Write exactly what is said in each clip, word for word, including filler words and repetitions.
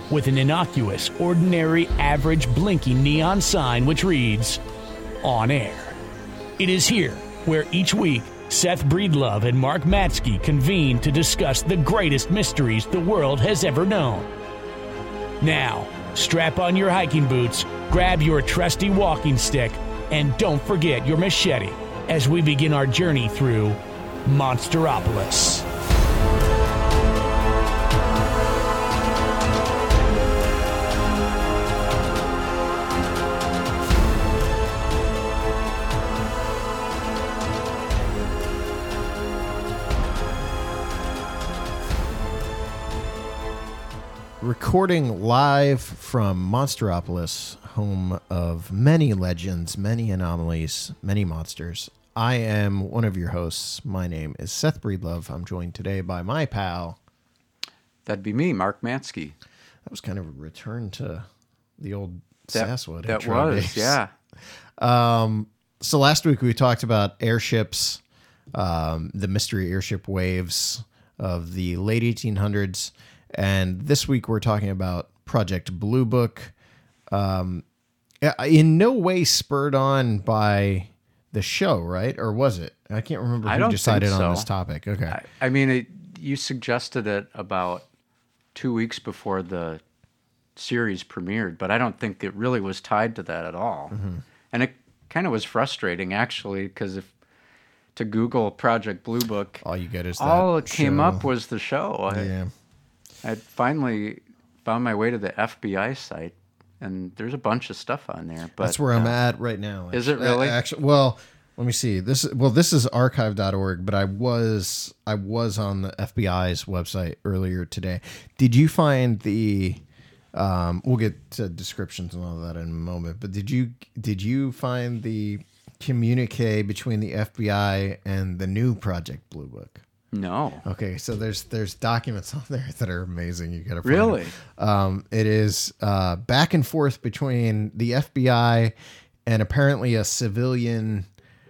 with an innocuous, ordinary, average blinking neon sign which reads, On Air. It is here where each week Seth Breedlove and Mark Matsky convene to discuss the greatest mysteries the world has ever known. Now, strap on your hiking boots, grab your trusty walking stick, and don't forget your machete as we begin our journey through Monsteropolis. Recording live from Monsteropolis, home of many legends, many anomalies, many monsters. I am one of your hosts. My name is Seth Breedlove. I'm joined today by my pal. That'd be me, Mark Matsky. That was kind of a return to the old That, Sasswood. that intro was, days. yeah. Um, so last week we talked about airships, um, the mystery airship waves of the late eighteen hundreds. And this week we're talking about Project Blue Book, um, in no way spurred on by the show, right? Or was it? I can't remember I who don't decided think so. on this topic. Okay. I, I mean, it, you suggested it about two weeks before the series premiered, but I don't think it really was tied to that at all. Mm-hmm. And it kind of was frustrating, actually, because if to Google Project Blue Book, all you get is that all it came show. up was the show. Yeah. I, I finally found my way to the F B I site, and there's a bunch of stuff on there. But that's where I'm uh, at right now. Is it really? Actually, well, let me see. This well, this is archive dot org, but I was I was on the F B I's website earlier today. Did you find the? Um, we'll get to descriptions and all that in a moment. But did you did you find the communique between the F B I and the new Project Blue Book? No. Okay, so there's there's documents on there that are amazing. You got to really. It. Um, it is uh, back and forth between the F B I and apparently a civilian,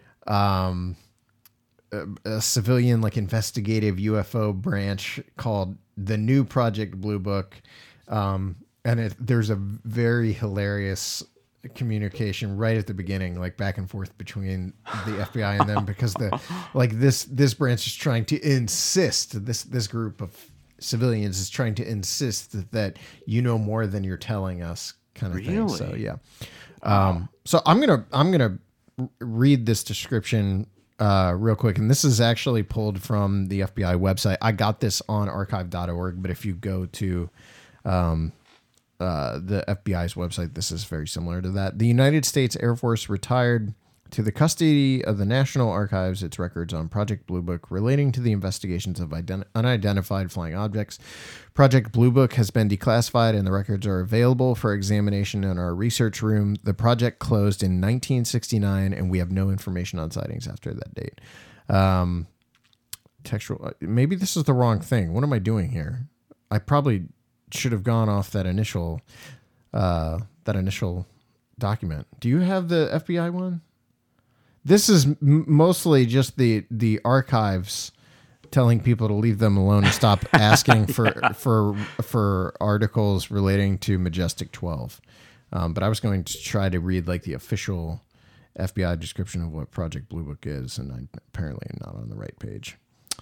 um, a, a civilian like investigative U F O branch called the New Project Blue Book, um, and it, there's a very hilarious communication right at the beginning, like back and forth between the F B I and them, because the like this this branch is trying to insist, this this group of civilians is trying to insist that, that you know more than you're telling us, kind of really? thing. So yeah. Um, so I'm gonna I'm gonna read this description uh, real quick, and this is actually pulled from the F B I website. I got this on archive dot org, but if you go to um, Uh, the F B I's website, this is very similar to that. The United States Air Force retired to the custody of the National Archives its records on Project Blue Book relating to the investigations of ident- unidentified flying objects. Project Blue Book has been declassified and the records are available for examination in our research room. The project closed in nineteen sixty-nine and we have no information on sightings after that date. Um, textual. Maybe this is the wrong thing. What am I doing here? I probably should have gone off that initial uh, that initial document. Do you have the F B I one? This is m- mostly just the the archives telling people to leave them alone and stop asking for yeah. for for articles relating to Majestic twelve. Um, but I was going to try to read like the official F B I description of what Project Blue Book is, and I apparently am not on the right page.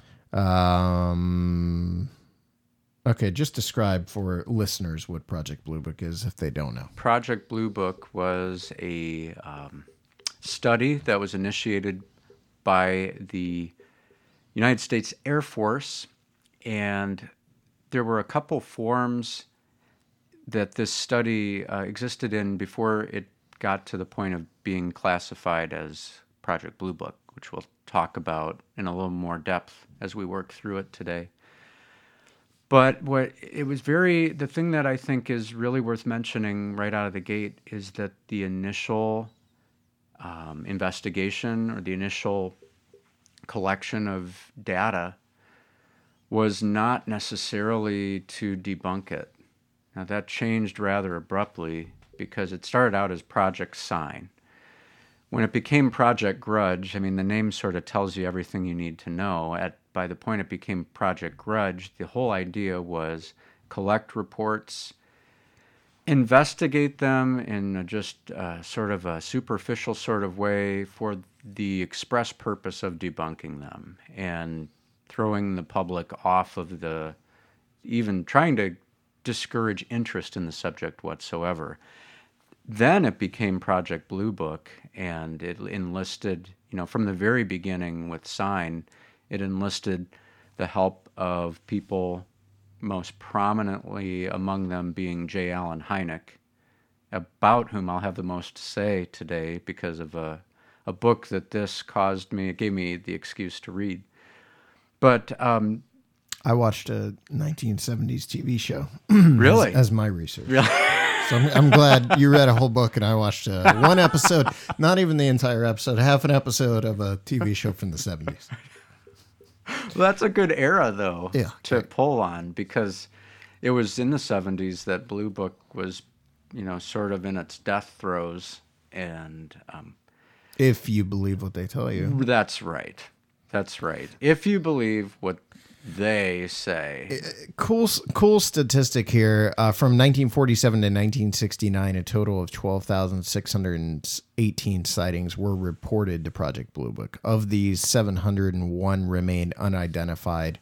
Um. Okay, just describe for listeners what Project Blue Book is if they don't know. Project Blue Book was a um, study that was initiated by the United States Air Force, and there were a couple forms that this study uh, existed in before it got to the point of being classified as Project Blue Book, which we'll talk about in a little more depth as we work through it today. But what it was very, the thing that I think is really worth mentioning right out of the gate is that the initial um, investigation or the initial collection of data was not necessarily to debunk it. Now that changed rather abruptly because it started out as Project Sign. When it became Project Grudge, I mean, the name sort of tells you everything you need to know. At by the point it became Project Grudge, the whole idea was collect reports investigate them in a just uh, sort of a superficial sort of way for the express purpose of debunking them and throwing the public off of the, even trying to discourage interest in the subject whatsoever. Then it became Project Blue Book, and it enlisted, you know, from the very beginning with Sign, it enlisted the help of people, most prominently among them being J. Allen Hynek, about whom I'll have the most to say today because of a, a book that this caused me, it gave me the excuse to read. But um, I watched a nineteen seventies T V show. Really? as, as my research. Really? So I'm, I'm glad you read a whole book and I watched uh, one episode, not even the entire episode, half an episode of a T V show from the seventies. Well, that's a good era, though, yeah, to right. pull on, because it was in the seventies that Blue Book was, you know, sort of in its death throes. And um, if you believe what they tell you. That's right. That's right. If you believe what they say. Cool, cool statistic here. Uh, from nineteen forty-seven to nineteen sixty-nine, a total of twelve thousand six hundred eighteen sightings were reported to Project Blue Book. Of these, seven hundred one remained unidentified,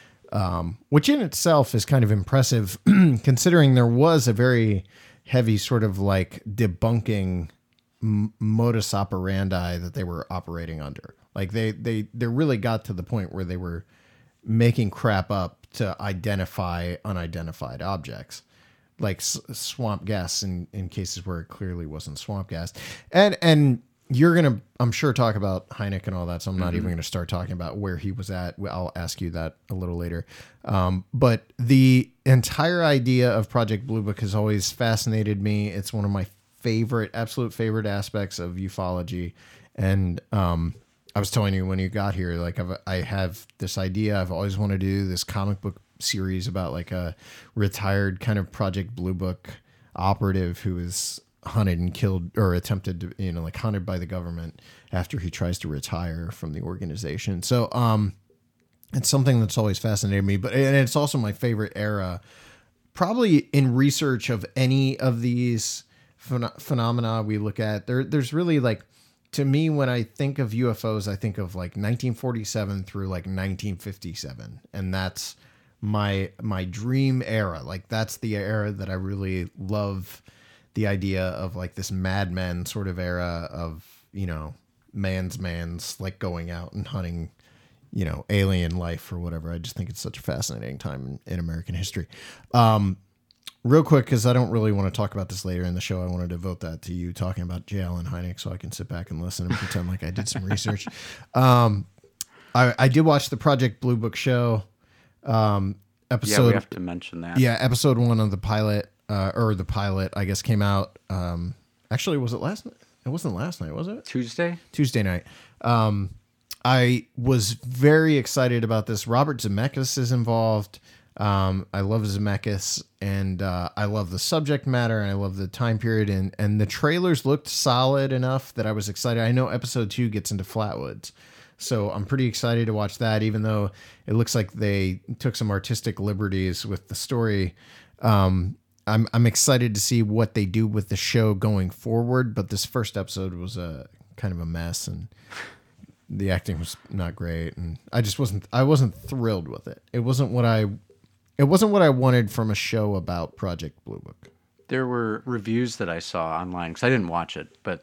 um, which in itself is kind of impressive, considering there was a very heavy sort of like debunking m- modus operandi that they were operating under. Like they, they, they really got to the point where they were making crap up to identify unidentified objects, like s- swamp gas in, in cases where it clearly wasn't swamp gas. And and you're going to, I'm sure, talk about Hynek and all that, so I'm not mm-hmm. even going to start talking about where he was at. I'll ask you that a little later. Um, but the entire idea of Project Blue Book has always fascinated me. It's one of my favorite, absolute favorite aspects of ufology. And um I was telling you when you got here, like I've, I have this idea. I've always wanted to do this comic book series about like a retired kind of Project Blue Book operative who is hunted and killed or attempted to, you know, like hunted by the government after he tries to retire from the organization. So um, it's something that's always fascinated me, but and it's also my favorite era, probably in research of any of these phen- phenomena we look at. There, there's really like, to me, when I think of U F Os, I think of like nineteen forty-seven through like nineteen fifty-seven. And that's my my dream era. Like that's the era that I really love, the idea of like this Mad Men sort of era of, you know, man's man's like going out and hunting, you know, alien life or whatever. I just think it's such a fascinating time in, in American history. Um, Real quick, because I don't really want to talk about this later in the show, I want to devote that to you talking about J. Allen Hynek so I can sit back and listen and pretend like I did some research. Um, I, I did watch the Project Blue Book show um, episode. Yeah, we have to mention that. Yeah, episode one of the pilot, uh, or the pilot, I guess, came out. Um, actually, was it last night? It wasn't last night, was it? Tuesday? Tuesday night. Um, I was very excited about this. Robert Zemeckis is involved. Um, I love Zemeckis, and uh, I love the subject matter, and I love the time period, and, and the trailers looked solid enough that I was excited. I know episode two gets into Flatwoods, so I'm pretty excited to watch that, even though it looks like they took some artistic liberties with the story. Um, I'm I'm excited to see what they do with the show going forward, but this first episode was a kind of a mess, and the acting was not great, and I just wasn't I wasn't thrilled with it. It wasn't what I It wasn't what I wanted from a show about Project Blue Book. There were reviews that I saw online, because I didn't watch it, but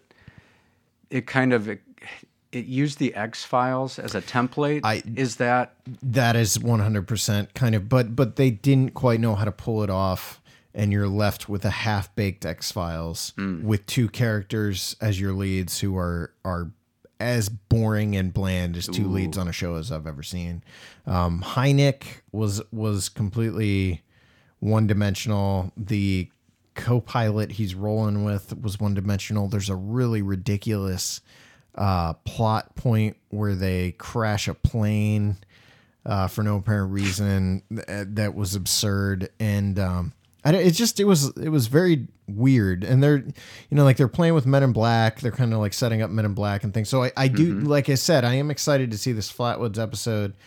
it kind of, it, it used the X-Files as a template. I, is that? That is one hundred percent kind of, but but they didn't quite know how to pull it off, and you're left with a half-baked X-Files mm. with two characters as your leads who are are as boring and bland as two Ooh. leads on a show as I've ever seen. Um, Hynek was was completely one-dimensional. The co-pilot he's rolling with was one-dimensional. There's a really ridiculous uh, plot point where they crash a plane uh, for no apparent reason. That was absurd, and um, I, it just it was it was very weird. And they're, you know, like they're playing with Men in Black. They're kind of like setting up Men in Black and things. So I, I do, mm-hmm. like I said, I am excited to see this Flatwoods episode.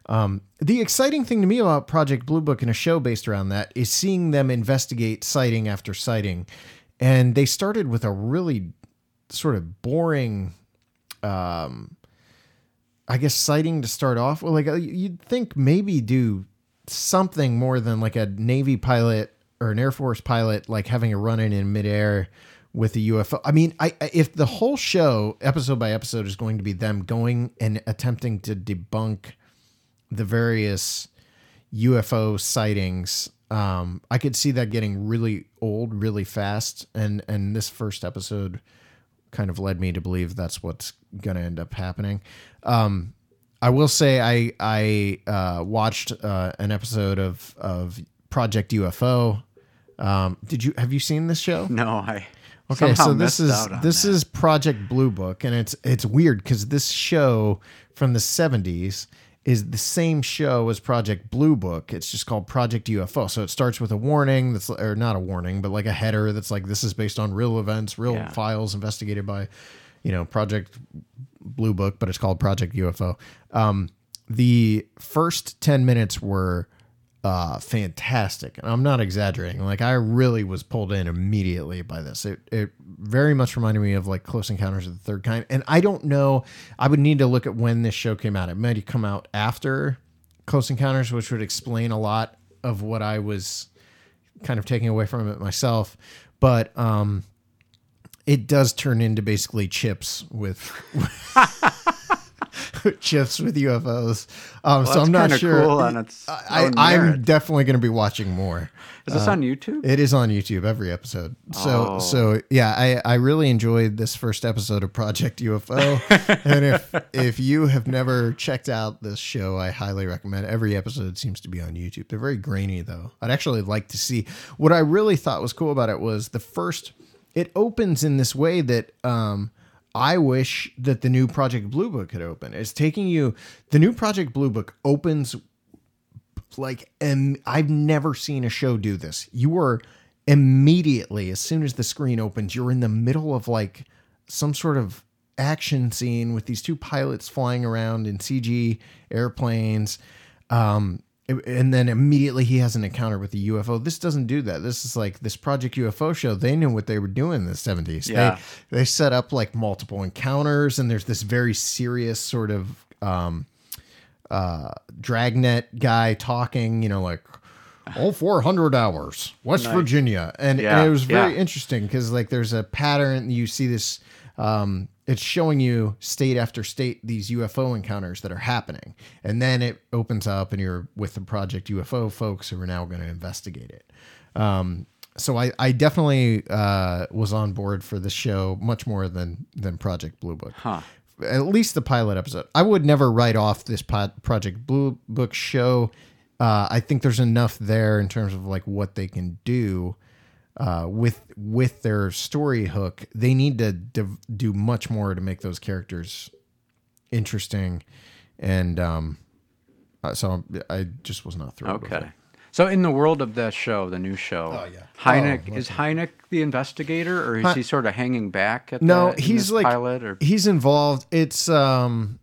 Um, the exciting thing to me about Project Blue Book and a show based around that is seeing them investigate sighting after sighting. And they started with a really sort of boring, um, I guess, sighting to start off. Well, like you'd think maybe do something more than like a Navy pilot or an Air Force pilot, like having a run-in in midair with a U F O. I mean, I, if the whole show, episode by episode, is going to be them going and attempting to debunk the various U F O sightings, um, I could see that getting really old really fast. And, and this first episode kind of led me to believe that's what's going to end up happening. Um, I will say I, I uh, watched uh, an episode of, of Project U F O. Um, did you, have you seen this show? No, I Okay, somehow so this missed is out on this that. is Project Blue Book, and it's it's weird because this show from the seventies is the same show as Project Blue Book. It's just called Project U F O. So it starts with a warning that's, or not a warning, but like a header that's like, this is based on real events, real Yeah. files investigated by, you know, Project Blue Book, but it's called Project U F O. Um, the first ten minutes were uh, fantastic. And I'm not exaggerating. Like, I really was pulled in immediately by this. It, it very much reminded me of like Close Encounters of the Third Kind. And I don't know, I would need to look at when this show came out. It might have come out after Close Encounters, which would explain a lot of what I was kind of taking away from it myself. But, um, it does turn into basically chips with chips with U F Os. Um, Well, so I'm not that's sure. kinda cool on its I, own I'm merit. definitely going to be watching more. Is this Uh, on YouTube? It is on YouTube, every episode. So, Oh. so yeah, I, I really enjoyed this first episode of Project U F O. And if, if you have never checked out this show, I highly recommend it. Every episode seems to be on YouTube. They're very grainy though. I'd actually like to see, what I really thought was cool about it was the first, it opens in this way that, um, I wish that the new Project Blue Book had opened. It's taking you, the new Project Blue Book opens like, and I've never seen a show do this. You are immediately, as soon as the screen opens, you're in the middle of like some sort of action scene with these two pilots flying around in C G airplanes. Um, and then immediately he has an encounter with the U F O. This doesn't do that. This is like this Project U F O show. They knew what they were doing in the seventies. Yeah. They, they set up like multiple encounters, and there's this very serious sort of, um, uh, dragnet guy talking, you know, like, oh, four hundred hours, West Nice. Virginia. And, Yeah, and it was very yeah. interesting because like there's a pattern. You see this, um, it's showing you state after state these U F O encounters that are happening. And then it opens up and you're with the Project U F O folks who are now going to investigate it. Um, so I, I definitely uh, was on board for this show much more than, than Project Blue Book. Huh. At least the pilot episode. I would never write off this pod, Project Blue Book show. Uh, I think there's enough there in terms of like what they can do uh, with with their story hook. They need to div- do much more to make those characters interesting, and um, uh, so I just was not thrilled. With it. Okay. So in the world of that show, the new show, Oh, yeah. Hynek, Oh, is Hynek the investigator, or is Hy- he sort of hanging back at No, the, in he's this like pilot? Or he's involved. It's um,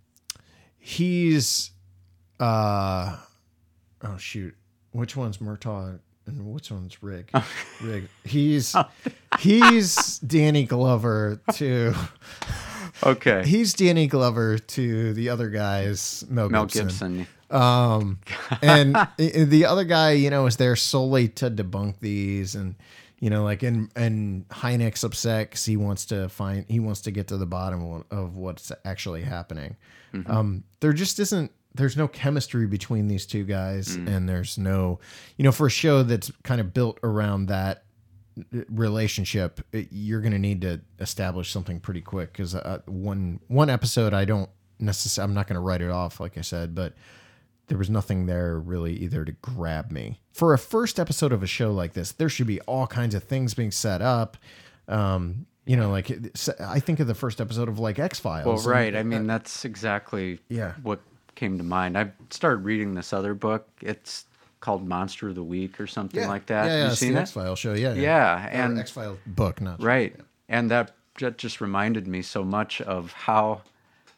he's uh, oh shoot, which one's Murtaugh and which one's Rig? Rig. He's he's Danny Glover to okay, he's Danny Glover to the other guy's Mel Mel Gibson. Gibson. Um, and i- the other guy, you know, is there solely to debunk these, and you know, like, and and Hynek's upset because he wants to find, he wants to get to the bottom of, of what's actually happening. Mm-hmm. Um, there just isn't, there's no chemistry between these two guys, Mm. and there's no, you know, for a show that's kind of built around that relationship, it, you're going to need to establish something pretty quick because uh, one one episode, I don't necessarily, I'm not going to write it off, like I said, but there was nothing there really either to grab me. For a first episode of a show like this, there should be all kinds of things being set up. Um, you know, like I think of the first episode of like X-Files. Well, and- right. I mean, that's exactly Yeah. what came to mind. I started reading this other book. It's called Monster of the Week or something yeah, like that. Yeah, yeah, you it's seen the it? X-Files show. Yeah, Yeah, Or and X-Files book, not show. right, and that that just reminded me so much of how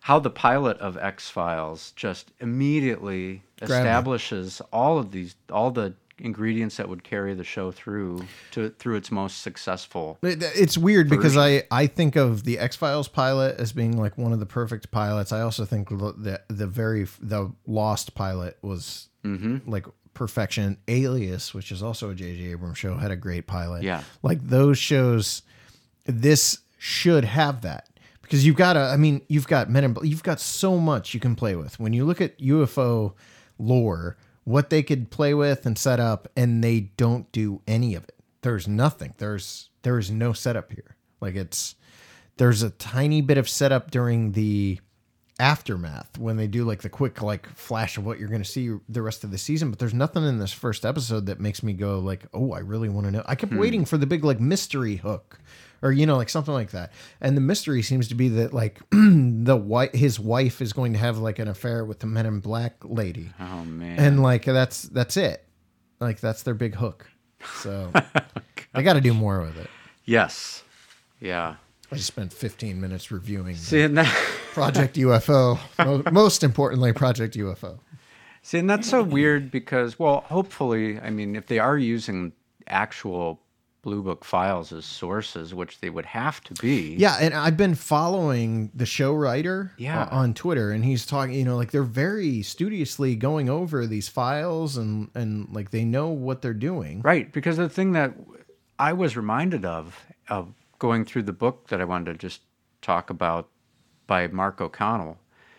how the pilot of X-Files just immediately Grab me. establishes all of these, all the ingredients that would carry the show through to through its most successful. It- It's weird because version. I, I think of the X-Files pilot as being like one of the perfect pilots. I also think the the very the Lost pilot was like perfection. Alias, which is also a J J Abrams show, had a great pilot. Yeah. Like those shows, this should have that. Because you've got to, I mean, you've got Men in Black, you've got so much you can play with. When you look at U F O lore, what they could play with and set up, and they don't do any of it. There's nothing. There's there is no setup here. Like it's there's a tiny bit of setup during the aftermath when they do like the quick like flash of what you're going to see the rest of the season, but there's nothing in this first episode that makes me go like, oh, I really want to know. I kept waiting for the big like mystery hook, or you know, like something like that. And the mystery seems to be that like the wife, his wife is going to have like an affair with the Men in Black lady. Oh man. And like that's that's it. Like that's their big hook. So they got to do more with it. Yes. Yeah. I just spent fifteen minutes reviewing See, and that, Project U F O. Mo- Most importantly, Project U F O. see, and that's so weird because, well, hopefully, I mean, if they are using actual Blue Book files as sources, which they would have to be. Yeah, and I've been following the show writer Yeah. uh, on Twitter, and he's talking, you know, like they're very studiously going over these files and, and like they know what they're doing. Right, because the thing that I was reminded of, of going through the book that I wanted to just talk about by Mark O'Connell,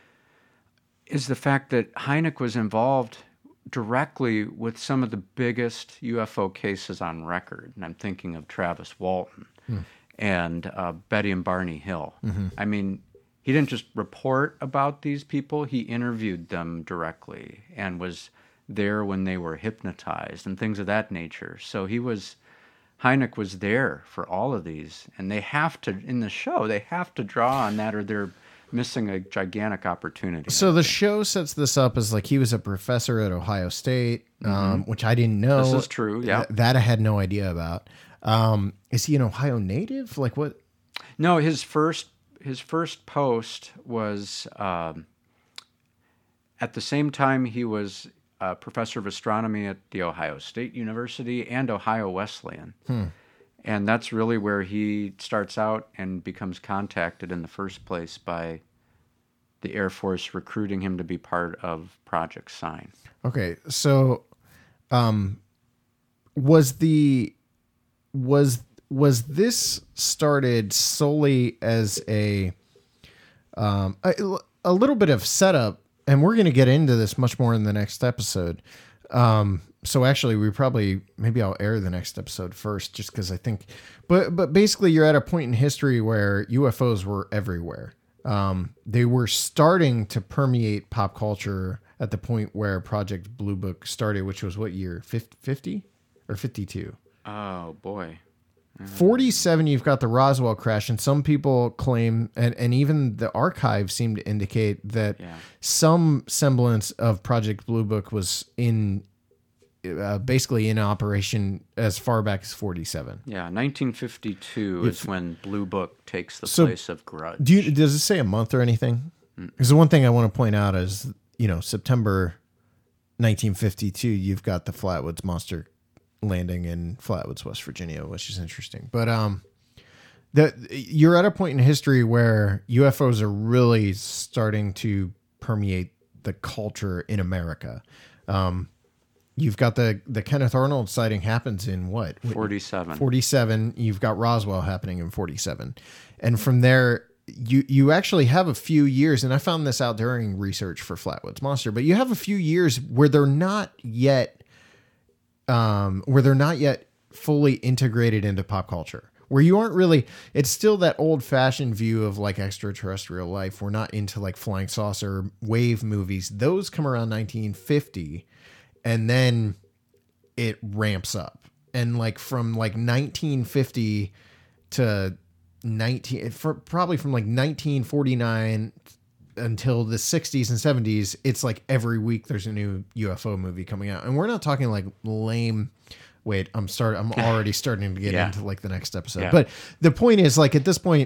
is the fact that Hynek was involved directly with some of the biggest U F O cases on record. And I'm thinking of Travis Walton and uh, Betty and Barney Hill. I mean, he didn't just report about these people, he interviewed them directly and was there when they were hypnotized and things of that nature. So he was, Hynek was there for all of these. And they have to, in the show, they have to draw on that or they're missing a gigantic opportunity. So the show sets this up as like he was a professor at Ohio State, um, which I didn't know. This is true, yeah. Th- that I had no idea about. Um, is he an Ohio native? Like what? No, his first his first post was um, at the same time he was a professor of astronomy at the Ohio State University and Ohio Wesleyan. Hmm. And that's really where he starts out and becomes contacted in the first place by the Air Force recruiting him to be part of Project Sign. Okay, so um, was the was was this started solely as a um, a, a little bit of setup, and we're going to get into this much more in the next episode. Um, so actually, we probably maybe I'll air the next episode first, just because I think. But but basically, you're at a point in history where U F Os were everywhere. Um, they were starting to permeate pop culture at the point where Project Blue Book started, which was what year? fifty or fifty-two? Oh, boy. forty-seven, you've got the Roswell crash, and some people claim, and, and even the archives seem to indicate that Yeah. some semblance of Project Blue Book was in uh, basically in operation as far back as forty-seven. Yeah, nineteen fifty-two is when Blue Book takes the So, place of Grudge. Do you, does it say a month or anything? Because the one thing I want to point out is, you know, September nineteen fifty-two, you've got the Flatwoods Monster landing in Flatwoods, West Virginia, which is interesting. But um, the you're at a point in history where U F Os are really starting to permeate the culture in America. Um, you've got the the Kenneth Arnold sighting happens in what? forty-seven. forty-seven. You've got Roswell happening in forty-seven, and from there. You you actually have a few years, and I found this out during research for Flatwoods Monster, but you have a few years where they're not yet, um, where they're not yet fully integrated into pop culture, where you aren't really, it's still that old fashioned view of like extraterrestrial life. We're not into like flying saucer wave movies. Those come around nineteen fifty, and then it ramps up. And like from like nineteen fifty to nineteen for probably from like nineteen forty-nine until the sixties and seventies, it's like every week there's a new U F O movie coming out, and we're not talking like lame. Wait, I'm start. I'm already starting to get Yeah. into like the next episode. Yeah. But the point is, like at this point,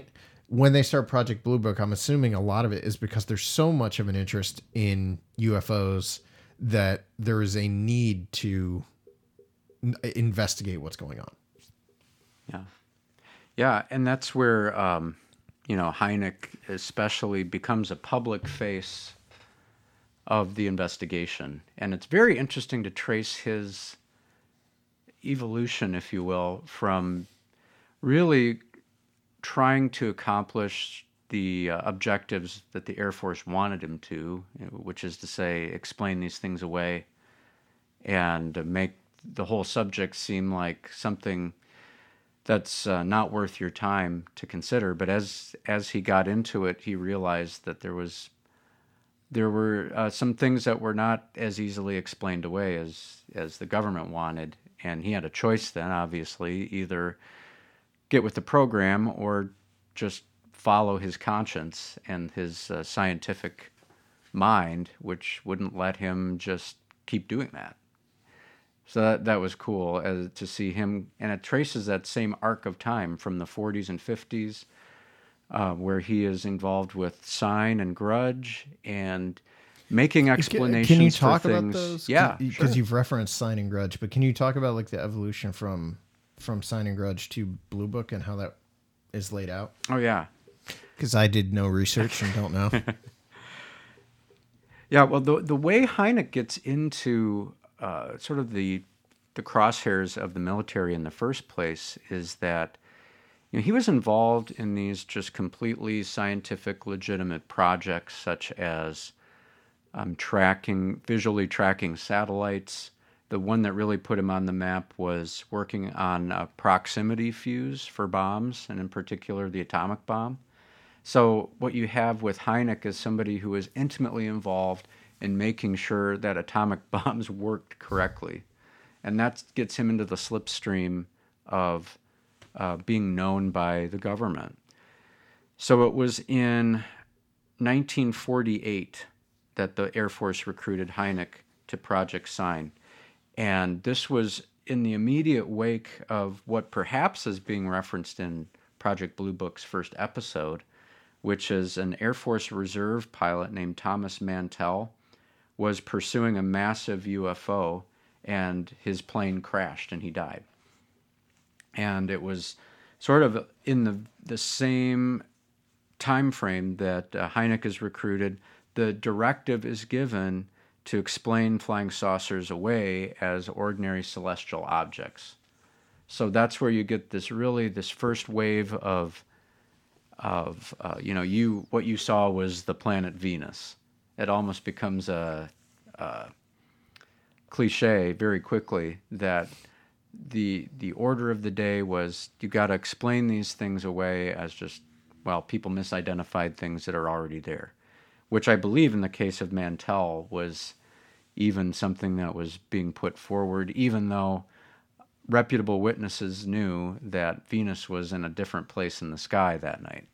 when they start Project Blue Book, I'm assuming a lot of it is because there's so much of an interest in U F Os that there is a need to n- investigate what's going on. Yeah. Yeah, and that's where, um, you know, Hynek especially becomes a public face of the investigation. And it's very interesting to trace his evolution, if you will, from really trying to accomplish the uh, objectives that the Air Force wanted him to, which is to say, explain these things away and make the whole subject seem like something that's uh, not worth your time to consider. But as as he got into it, he realized that there was there were uh, some things that were not as easily explained away as as the government wanted, and he had a choice then, obviously, either get with the program or just follow his conscience and his uh, scientific mind, which wouldn't let him just keep doing that. So that, that was cool as, to see him, and it traces that same arc of time from the forties and fifties, uh, where he is involved with Sign and Grudge and making explanations. Can you talk for about things. those? Yeah, because sure. you've referenced Sign and Grudge, but can you talk about like the evolution from from Sign and Grudge to Blue Book and how that is laid out? Oh yeah, because I did no research and don't know. Yeah, well, the the way Hynek gets into uh, sort of the the crosshairs of the military in the first place is that, you know, he was involved in these just completely scientific, legitimate projects, such as um, tracking, visually tracking satellites. The one that really put him on the map was working on a proximity fuse for bombs, and in particular the atomic bomb. So what you have with Hynek is somebody who is intimately involved in making sure that atomic bombs worked correctly. And that gets him into the slipstream of uh, being known by the government. So it was in nineteen forty-eight that the Air Force recruited Hynek to Project Sign. And this was in the immediate wake of what perhaps is being referenced in Project Blue Book's first episode, which is an Air Force Reserve pilot named Thomas Mantell was pursuing a massive U F O, and his plane crashed and he died. And it was sort of in the the same time frame that uh, Hynek is recruited. The directive is given to explain flying saucers away as ordinary celestial objects. So that's where you get this really this first wave of of uh, you know you what you saw was the planet Venus. It almost becomes a, a cliche very quickly that the the order of the day was you got to explain these things away as just, well, people misidentified things that are already there, which I believe in the case of Mantell was even something that was being put forward, even though reputable witnesses knew that Venus was in a different place in the sky that night.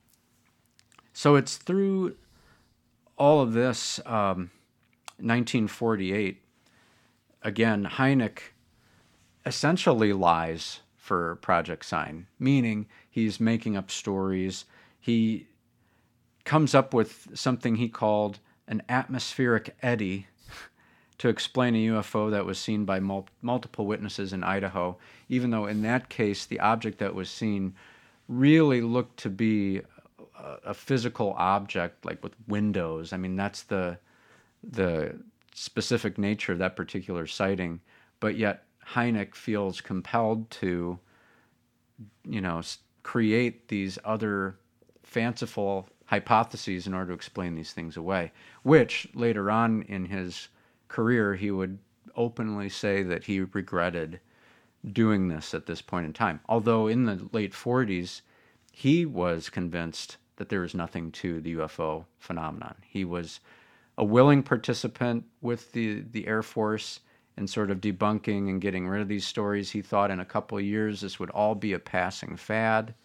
So it's through all of this, um, nineteen forty-eight, again, Hynek essentially lies for Project Sign, meaning he's making up stories. He comes up with something he called an atmospheric eddy to explain a U F O that was seen by mul- multiple witnesses in Idaho, even though in that case the object that was seen really looked to be a, a physical object, like with windows. I mean, that's the the specific nature of that particular sighting. But yet Hynek feels compelled to, you know, create these other fanciful hypotheses in order to explain these things away, which later on in his career he would openly say that he regretted doing this at this point in time. Although in the late forties, he was convinced that there was nothing to the U F O phenomenon. He was a willing participant with the, the Air Force in sort of debunking and getting rid of these stories. He thought in a couple of years this would all be a passing fad.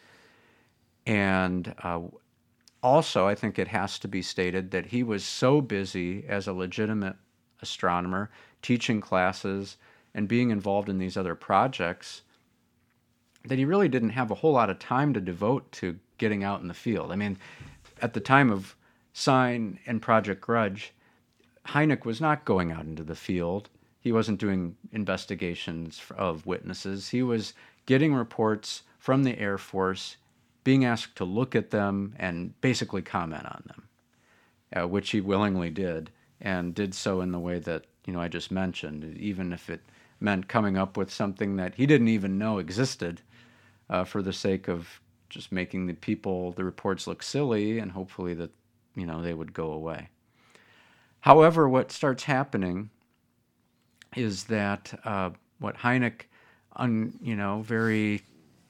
And uh, also, I think it has to be stated that he was so busy as a legitimate astronomer, teaching classes and being involved in these other projects, that he really didn't have a whole lot of time to devote to getting out in the field. I mean, at the time of Sign and Project Grudge, Hynek was not going out into the field. He wasn't doing investigations of witnesses. He was getting reports from the Air Force, being asked to look at them and basically comment on them, uh, which he willingly did, and did so in the way that, you know, I just mentioned, even if it meant coming up with something that he didn't even know existed, uh, for the sake of just making the people, the reports look silly, and hopefully that, you know, they would go away. However, what starts happening is that uh, what Hynek, un, you know, very,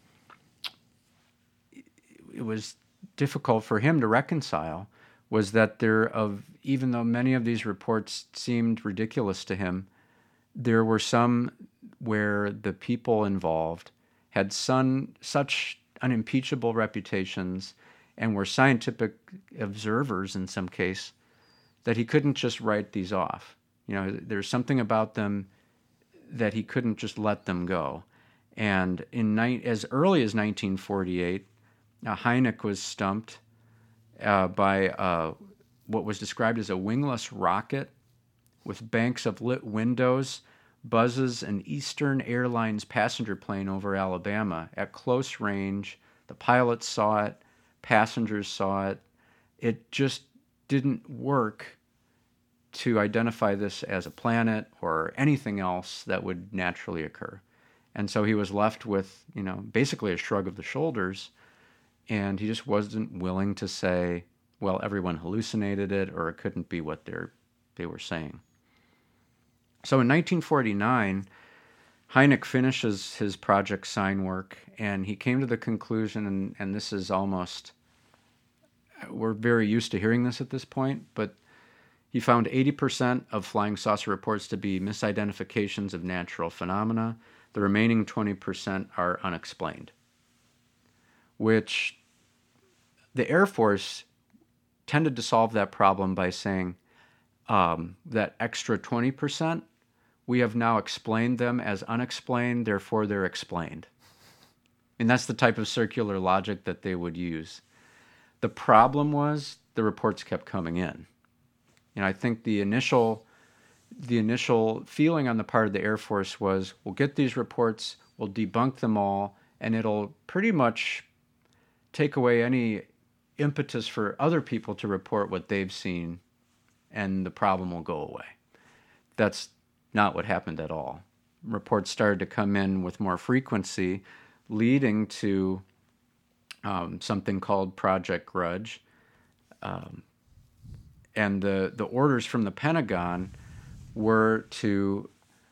it was difficult for him to reconcile, was that there, of even though many of these reports seemed ridiculous to him, there were some where the people involved had some, such unimpeachable reputations and were scientific observers in some case, that he couldn't just write these off. You know, there's something about them that he couldn't just let them go. And in ni- as early as nineteen forty-eight, uh, Hynek was stumped uh, by uh, what was described as a wingless rocket with banks of lit windows, buzzes an Eastern Airlines passenger plane over Alabama at close range. The pilots saw it, passengers saw it. It just didn't work to identify this as a planet or anything else that would naturally occur. And so he was left with, you know, basically a shrug of the shoulders, and he just wasn't willing to say, well, everyone hallucinated it, or it couldn't be what they're, they were saying. So in nineteen forty-nine, Hynek finishes his Project Sign work, and he came to the conclusion, and, and this is almost, we're very used to hearing this at this point, but he found eighty percent of flying saucer reports to be misidentifications of natural phenomena. The remaining twenty percent are unexplained, which the Air Force tended to solve that problem by saying um, that extra twenty percent, we have now explained them as unexplained, therefore they're explained. And that's the type of circular logic that they would use. The problem was the reports kept coming in. You know, I think the initial the initial feeling on the part of the Air Force was, we'll get these reports, we'll debunk them all, and it'll pretty much take away any impetus for other people to report what they've seen, and the problem will go away. That's not what happened at all. Reports started to come in with more frequency, leading to um, something called Project Grudge. Um, and the, the orders from the Pentagon were to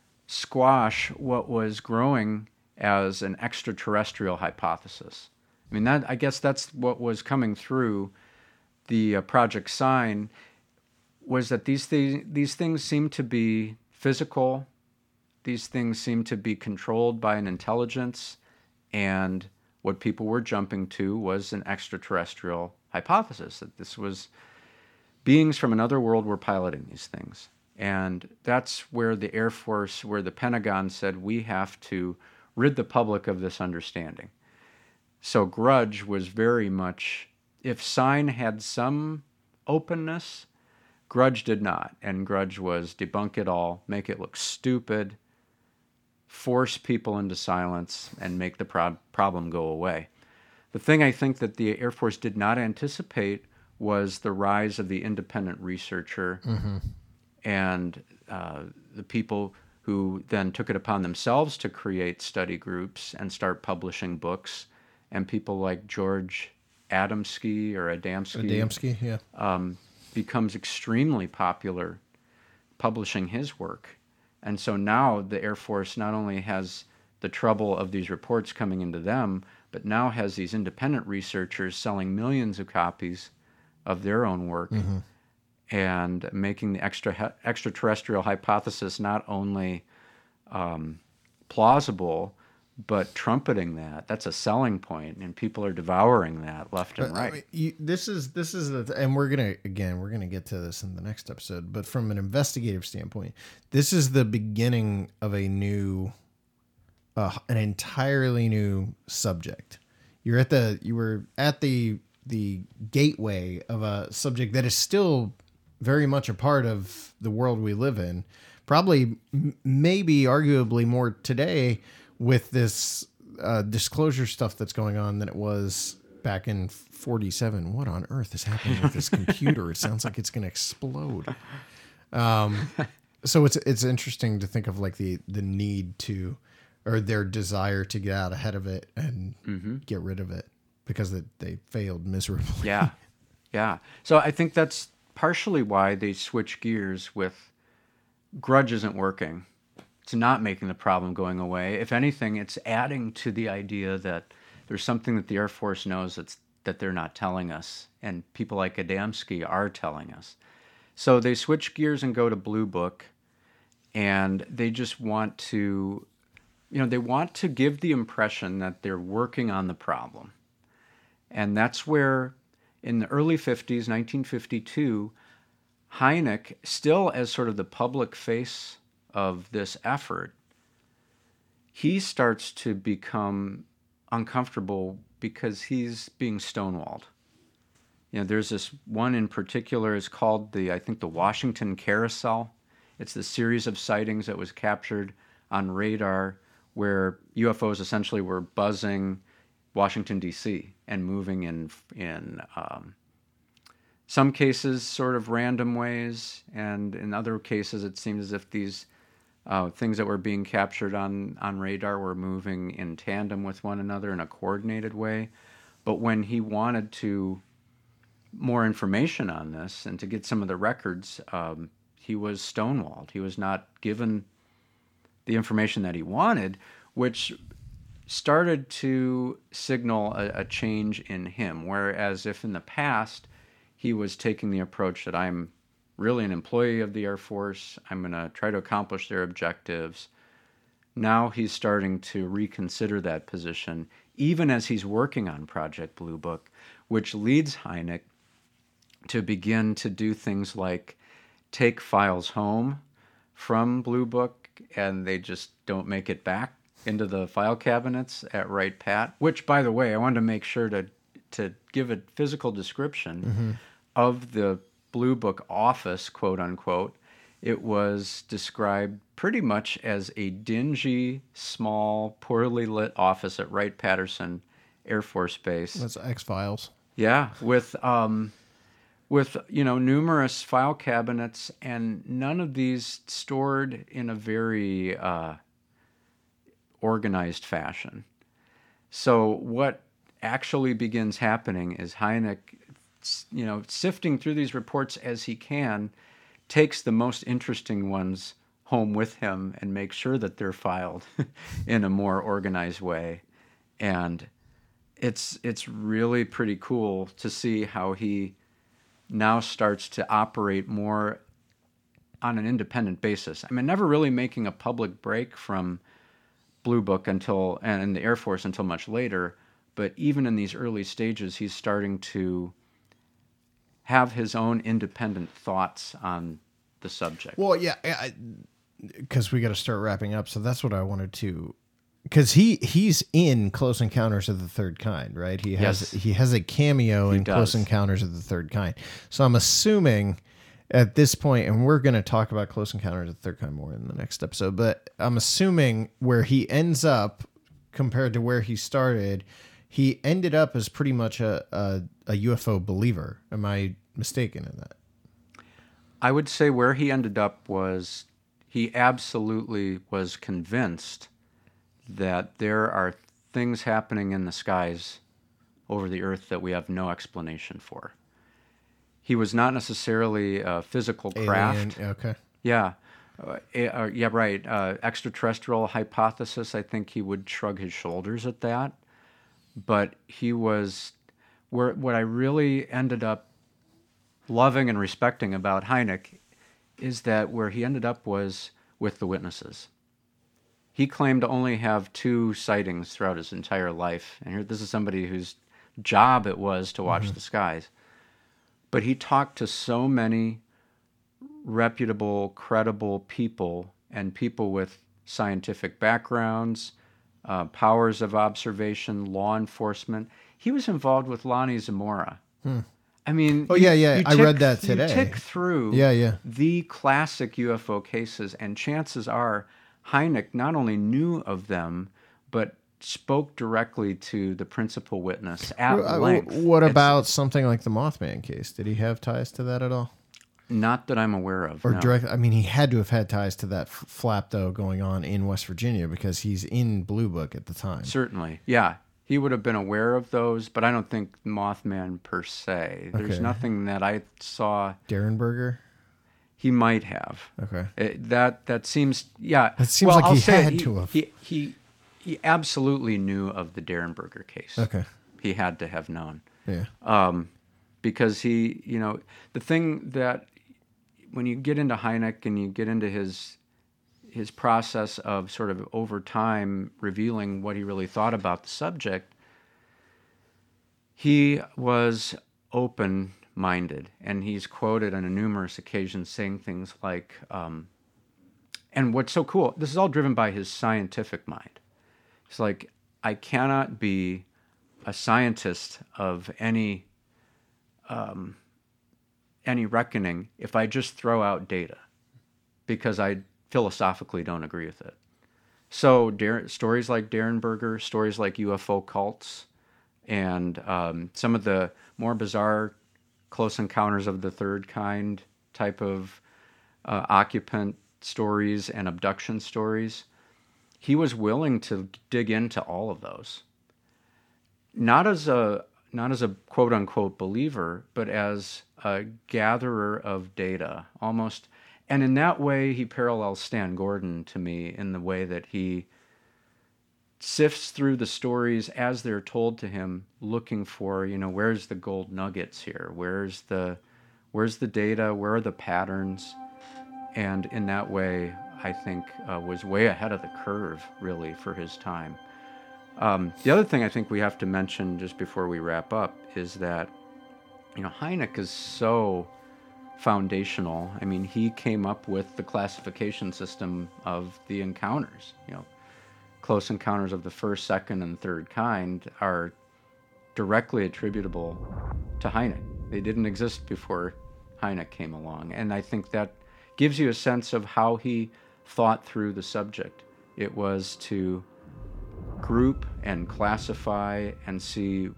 squash what was growing as an extraterrestrial hypothesis. I mean, that I guess that's what was coming through the uh, Project Sign, was that these th- these things seem to be physical, these things seem to be controlled by an intelligence, and what people were jumping to was an extraterrestrial hypothesis, that this was beings from another world were piloting these things. And that's where the Air Force, where the Pentagon said, we have to rid the public of this understanding. So Grudge was very much, if Sign had some openness, Grudge did not. And Grudge was debunk it all, make it look stupid, force people into silence, and make the pro- problem go away. The thing I think that the Air Force did not anticipate was the rise of the independent researcher, mm-hmm. and uh, the people who then took it upon themselves to create study groups and start publishing books, and people like George Adamski or Adamski, Adamski, yeah, um, becomes extremely popular publishing his work. And so now the Air Force not only has the trouble of these reports coming into them, but now has these independent researchers selling millions of copies of their own work, mm-hmm. and making the extra extraterrestrial hypothesis not only um, plausible, but trumpeting that. That's a selling point, and people are devouring that left and right. I mean, you, this is this is the, and we're gonna again we're gonna get to this in the next episode. But from an investigative standpoint, this is the beginning of a new, uh, an entirely new subject. you're at the you were at the the gateway of a subject that is still very much a part of the world we live in. Probably, m- maybe, arguably more today with this uh, disclosure stuff that's going on than it was back in forty-seven. What on earth is happening with this computer? It sounds like it's going to explode. Um, so it's it's interesting to think of like the the need to, or their desire to get out ahead of it and mm-hmm. get rid of it because they, they failed miserably. Yeah, yeah. So I think that's partially why they switch gears with grudge isn't working. It's not making the problem going away. If anything, it's adding to the idea that there's something that the Air Force knows that's, that they're not telling us, and people like Adamski are telling us. So they switch gears and go to Blue Book, and they just want to, you know, they want to give the impression that they're working on the problem. And that's where, in the early fifties, nineteen fifty-two, Hynek, still as sort of the public face of this effort, he starts to become uncomfortable because he's being stonewalled. You know, there's this one in particular, is called the, I think, the Washington Carousel. It's the series of sightings that was captured on radar where U F Os essentially were buzzing Washington, D C and moving in in um, some cases sort of random ways, and in other cases it seems as if these uh, things that were being captured on, on radar were moving in tandem with one another in a coordinated way. But when he wanted to more information on this and to get some of the records, um, he was stonewalled. He was not given the information that he wanted, which started to signal a, a change in him. Whereas if in the past he was taking the approach that I'm really an employee of the Air Force, I'm going to try to accomplish their objectives, now he's starting to reconsider that position, even as he's working on Project Blue Book, which leads Hynek to begin to do things like take files home from Blue Book, and they just don't make it back into the file cabinets at Wright-Patt, which, by the way, I wanted to make sure to to give a physical description mm-hmm. of the Blue Book office, quote unquote. It was described pretty much as a dingy, small, poorly lit office at Wright-Patterson Air Force Base. That's X-Files. Yeah, with um, with you know numerous file cabinets, and none of these stored in a very uh, organized fashion. So what actually begins happening is Hynek, you know, sifting through these reports as he can, takes the most interesting ones home with him and makes sure that they're filed in a more organized way. And it's it's really pretty cool to see how he now starts to operate more on an independent basis. I mean, never really making a public break from Blue Book until, and the Air Force until much later, but even in these early stages, he's starting to have his own independent thoughts on the subject. Well, yeah, because we got to start wrapping up, so that's what I wanted to, because he he's in Close Encounters of the Third Kind, right? He has yes. he has a cameo he in does. Close Encounters of the Third Kind. So I'm assuming at this point, and we're going to talk about Close Encounters of the Third Kind more in the next episode, but I'm assuming where he ends up compared to where he started, he ended up as pretty much a, a, a U F O believer. Am I mistaken in that? I would say where he ended up was he absolutely was convinced that there are things happening in the skies over the earth that we have no explanation for. He was not necessarily a physical craft. Alien, okay. Yeah. Uh, uh, yeah, right. Uh, extraterrestrial hypothesis, I think he would shrug his shoulders at that. But he was, where what I really ended up loving and respecting about Hynek is that where he ended up was with the witnesses. He claimed to only have two sightings throughout his entire life. And here, this is somebody whose job it was to watch mm-hmm. the skies. But he talked to so many reputable, credible people and people with scientific backgrounds, uh, powers of observation, law enforcement. He was involved with Lonnie Zamora. Hmm. I mean, oh yeah, yeah, I tick, read that today. You tick through yeah, yeah. the classic U F O cases, and chances are Hynek not only knew of them, but spoke directly to the principal witness at well, length. What it's, about something like the Mothman case? Did he have ties to that at all? Not that I'm aware of. Or no. direct? I mean, he had to have had ties to that f- flap though going on in West Virginia because he's in Blue Book at the time. Certainly, yeah. He would have been aware of those, but I don't think Mothman per se. There's Okay. nothing that I saw. Derenberger? He might have. Okay. It, that that seems yeah. It seems well, like I'll he say had he, to have. He, he he absolutely knew of the Derenberger case. Okay. He had to have known. Yeah. Um, because he, you know, the thing that when you get into Hynek and you get into his his process of sort of over time revealing what he really thought about the subject, he was open-minded, and he's quoted on numerous occasions saying things like, um, and what's so cool, this is all driven by his scientific mind. It's like, I cannot be a scientist of any um, any reckoning if I just throw out data, because I philosophically don't agree with it. So Dar- stories like Derenberger, stories like U F O cults, and um, some of the more bizarre close encounters of the third kind type of uh, occupant stories and abduction stories, he was willing to dig into all of those. Not as a not as a quote unquote believer, but as a gatherer of data, almost. And in that way, he parallels Stan Gordon to me in the way that he sifts through the stories as they're told to him, looking for, you know, where's the gold nuggets here? Where's the, where's the data? Where are the patterns? And in that way, I think uh, was way ahead of the curve, really, for his time. Um, the other thing I think we have to mention just before we wrap up is that, you know, Hynek is so foundational. I mean, he came up with the classification system of the encounters. You know, close encounters of the first, second, and third kind are directly attributable to Hynek. They didn't exist before Hynek came along. And I think that gives you a sense of how he thought through the subject. It was to group and classify and see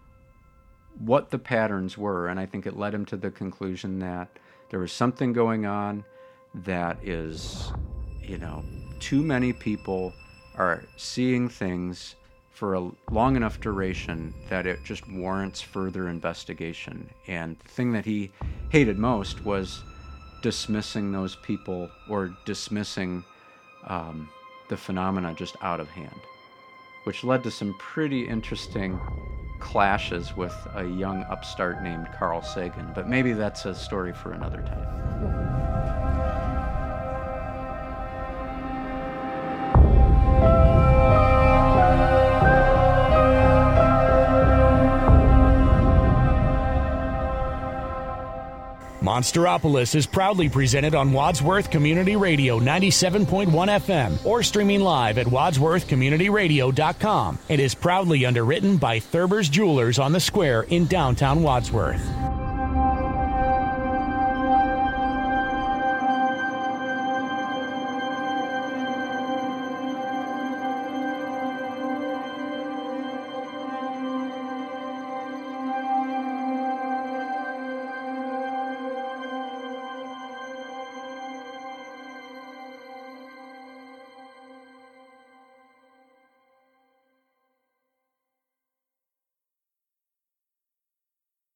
what the patterns were, and I think it led him to the conclusion that there was something going on that is, you know, too many people are seeing things for a long enough duration that it just warrants further investigation. And the thing that he hated most was dismissing those people or dismissing um, the phenomena just out of hand, which led to some pretty interesting clashes with a young upstart named Carl Sagan. But maybe that's a story for another time. Monsteropolis is proudly presented on Wadsworth Community Radio ninety-seven point one F M or streaming live at wadsworth community radio dot com. It is proudly underwritten by Thurber's Jewelers on the Square in downtown Wadsworth.